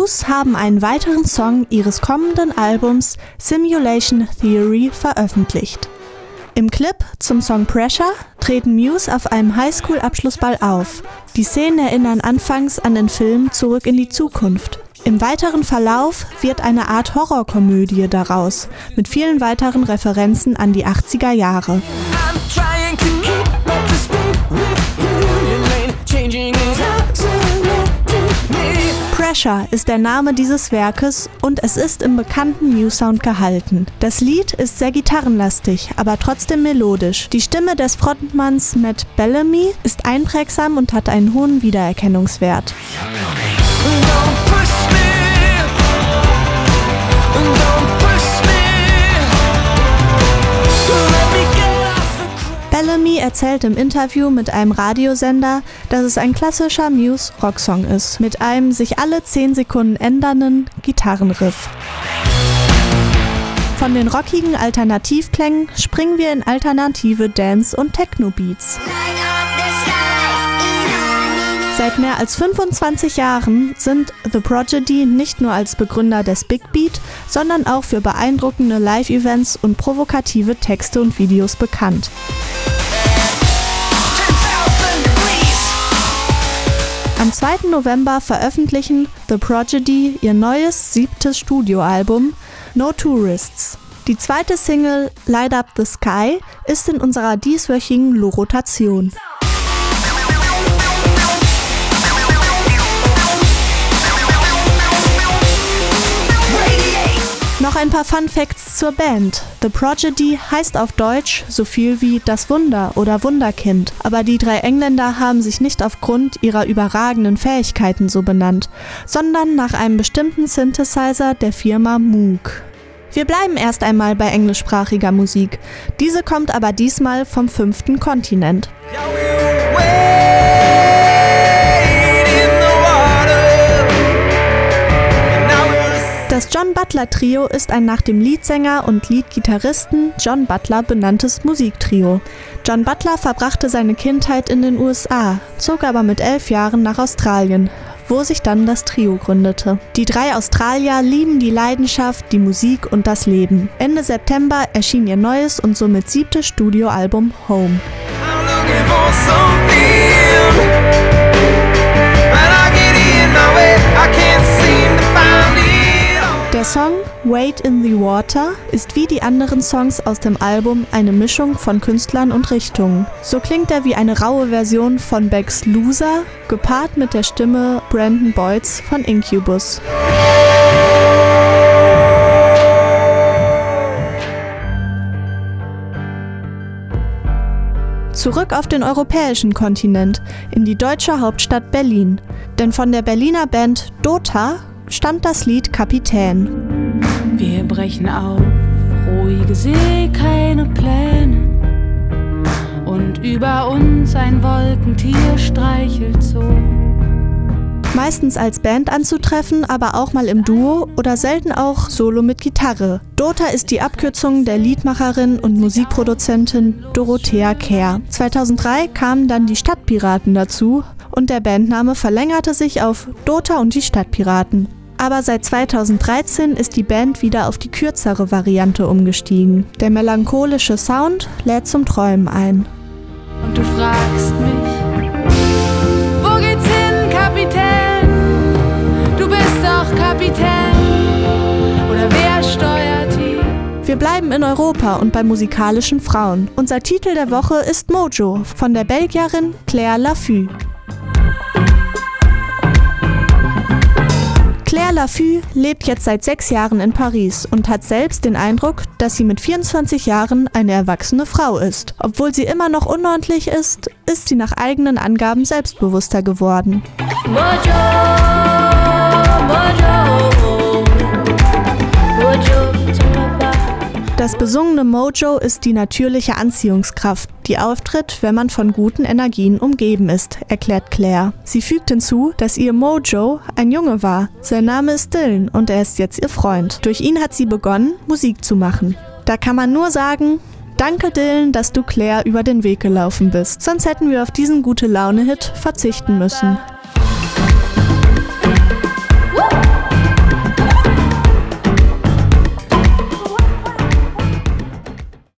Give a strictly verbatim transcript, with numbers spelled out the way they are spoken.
Muse haben einen weiteren Song ihres kommenden Albums Simulation Theory veröffentlicht. Im Clip zum Song Pressure treten Muse auf einem Highschool-Abschlussball auf. Die Szenen erinnern anfangs an den Film Zurück in die Zukunft. Im weiteren Verlauf wird eine Art Horrorkomödie daraus, mit vielen weiteren Referenzen an die achtziger Jahre. Pressure ist der Name dieses Werkes und es ist im bekannten Muse-Sound gehalten. Das Lied ist sehr gitarrenlastig, aber trotzdem melodisch. Die Stimme des Frontmanns Matt Bellamy ist einprägsam und hat einen hohen Wiedererkennungswert. Bellamy erzählt im Interview mit einem Radiosender, dass es ein klassischer Muse-Rocksong ist, mit einem sich alle zehn Sekunden ändernden Gitarrenriff. Von den rockigen Alternativklängen springen wir in alternative Dance- und Techno-Beats. Seit mehr als fünfundzwanzig Jahren sind The Prodigy nicht nur als Begründer des Big Beat, sondern auch für beeindruckende Live-Events und provokative Texte und Videos bekannt. Am zweiten November veröffentlichen The Prodigy ihr neues siebtes Studioalbum No Tourists. Die zweite Single Light Up the Sky ist in unserer dieswöchigen Lo-Rotation. Noch ein paar Fun Facts zur Band. The Prodigy heißt auf Deutsch so viel wie das Wunder oder Wunderkind, aber die drei Engländer haben sich nicht aufgrund ihrer überragenden Fähigkeiten so benannt, sondern nach einem bestimmten Synthesizer der Firma Moog. Wir bleiben erst einmal bei englischsprachiger Musik, diese kommt aber diesmal vom fünften Kontinent. Das John Butler Trio ist ein nach dem Leadsänger und Leadgitarristen John Butler benanntes Musiktrio. John Butler verbrachte seine Kindheit in den U S A, zog aber mit elf Jahren nach Australien, wo sich dann das Trio gründete. Die drei Australier lieben die Leidenschaft, die Musik und das Leben. Ende September erschien ihr neues und somit siebtes Studioalbum Home. Der Song Wade in the Water ist wie die anderen Songs aus dem Album eine Mischung von Künstlern und Richtungen. So klingt er wie eine raue Version von Becks Loser, gepaart mit der Stimme Brandon Boyds von Incubus. Zurück auf den europäischen Kontinent, in die deutsche Hauptstadt Berlin. Denn von der Berliner Band Dota stammt das Lied Kapitän. Wir brechen auf, ruhige See, keine Pläne. Und über uns ein Wolkentier streichelt so. Meistens als Band anzutreffen, aber auch mal im Duo oder selten auch solo mit Gitarre. Dota ist die Abkürzung der Liedmacherin und Musikproduzentin Dorothea Kehr. zweitausenddrei kamen dann die Stadtpiraten dazu und der Bandname verlängerte sich auf Dota und die Stadtpiraten. Aber seit zweitausenddreizehn ist die Band wieder auf die kürzere Variante umgestiegen. Der melancholische Sound lädt zum Träumen ein. Und du fragst mich, wo geht's hin, Kapitän? Du bist doch Kapitän. Oder wer steuert hier? Wir bleiben in Europa und bei musikalischen Frauen. Unser Titel der Woche ist Mojo von der Belgierin Claire Laffu. Claire Laffu lebt jetzt seit sechs Jahren in Paris und hat selbst den Eindruck, dass sie mit vierundzwanzig Jahren eine erwachsene Frau ist. Obwohl sie immer noch unordentlich ist, ist sie nach eigenen Angaben selbstbewusster geworden. Mojo, Mojo, Mojo. Das besungene Mojo ist die natürliche Anziehungskraft, die auftritt, wenn man von guten Energien umgeben ist, erklärt Claire. Sie fügt hinzu, dass ihr Mojo ein Junge war. Sein Name ist Dylan und er ist jetzt ihr Freund. Durch ihn hat sie begonnen, Musik zu machen. Da kann man nur sagen, danke Dylan, dass du Claire über den Weg gelaufen bist. Sonst hätten wir auf diesen Gute-Laune-Hit verzichten müssen.